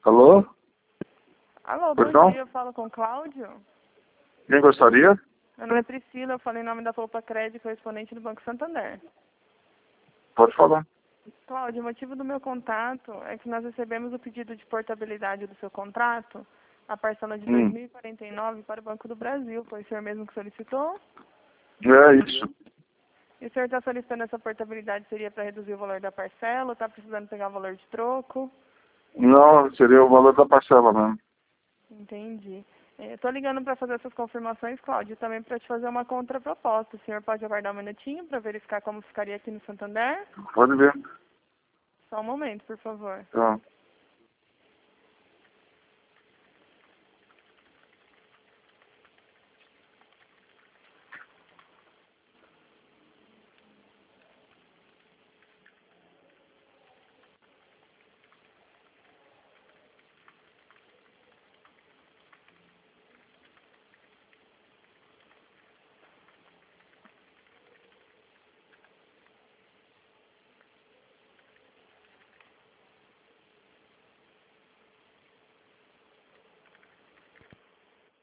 Alô? Alô, Pois bom não? dia, eu falo com o Cláudio. Quem gostaria? Meu nome é Priscila, eu falei em nome da Polpa Crédito, correspondente do Banco Santander. Pode falar. Cláudio, o motivo do meu contato é que nós recebemos o pedido de portabilidade do seu contrato, a parcela de R$ 2.049 para o Banco do Brasil. Foi o senhor mesmo que solicitou? É isso. E o senhor está solicitando essa portabilidade, seria para reduzir o valor da parcela ou está precisando pegar o valor de troco? Não, seria o valor da parcela mesmo. Entendi. Estou ligando para fazer essas confirmações, Cláudio, também para te fazer uma contraproposta. O senhor pode aguardar um minutinho para verificar como ficaria aqui no Santander? Pode ver. Só um momento, por favor. Tá.